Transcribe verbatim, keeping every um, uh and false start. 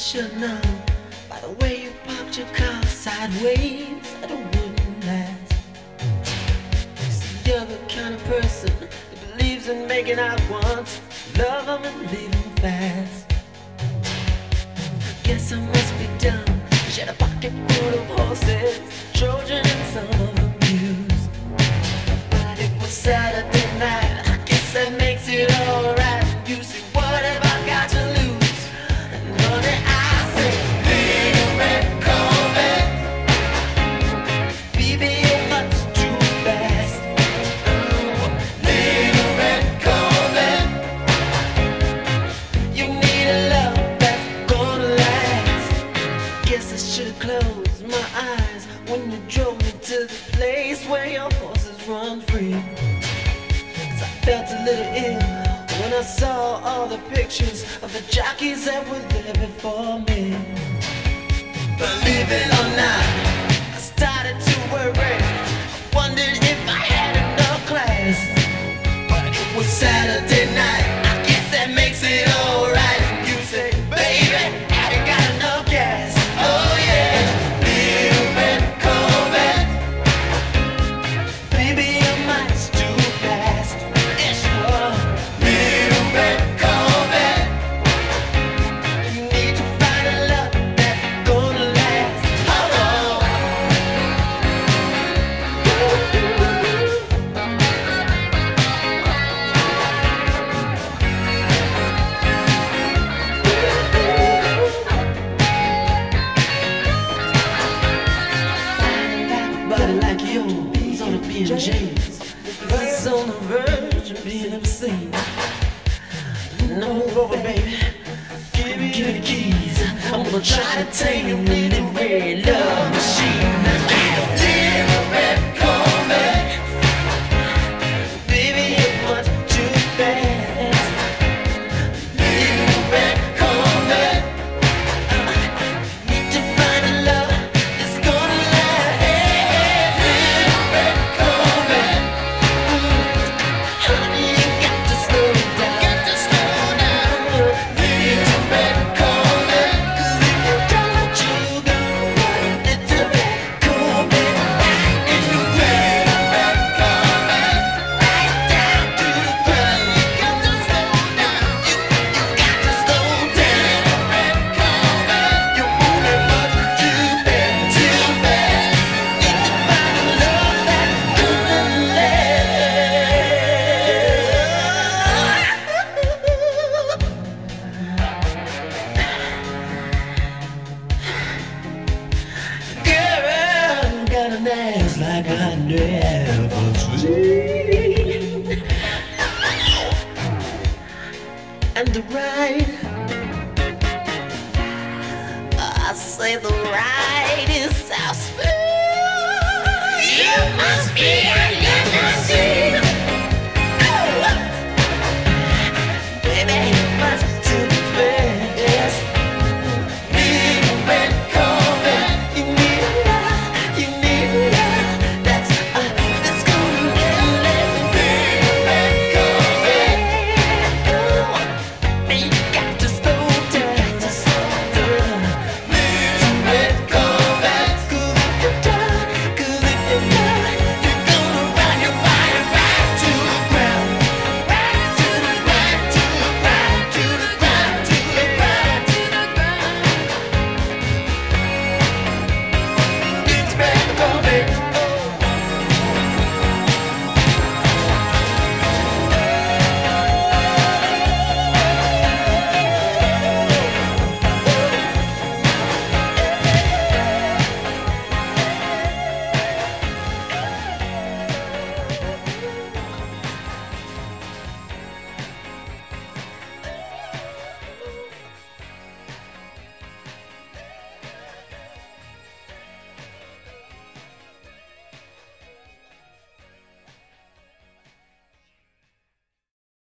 should know by the way you parked your car sideways that it wouldn't last. See, you're the kind of person that believes in making out once, love them and leave them fast. Guess I must be dumb. She had a pocket full of horses, Trojan and some of them used. But it was Saturday night, I guess that makes it alright. You see, what have I got to lose? And honey, I say, little red Corvette, baby, you're much too fast. Little red Corvette, you need a love that's gonna last. Guess I should've closed my eyes when you drove me to the place where your horses run free. 'Cause I felt a little ill when I saw all the pictures of the jockeys that were there before me. Believe it or not, I started to worry. I wondered if I had enough class. But it was Saturday night, I guess that makes it alright. And you say, baby, have you got enough gas? Oh yeah, little red Corvette, baby, you're much too fast. Yes, you are. Little red Corvette, you need to find a love that's gonna last. Oh, oh. Body like yours on a B and J's, it's on the verge of being obscene. Now move over, baby. Give me, give me the keys. I'm gonna try to tame your really red love machine. Little red Corvette, baby, you're much too fast. Little red Corvette, need to find a love that's gonna last. Little red Corvette, honey, you got to slow down. Got to slow down. Little red Corvette, 'cause if you don't, you gonna run. Little red Corvette, in the red, red Corvette, right down to the ground. You got to slow down. You, you got to slow down. Red Corvette, you're moving much too fast, too fast. Need to find a love that's gonna last. Girl, got an ass like I never seen. And the ride, I say the ride is so smooth. You must be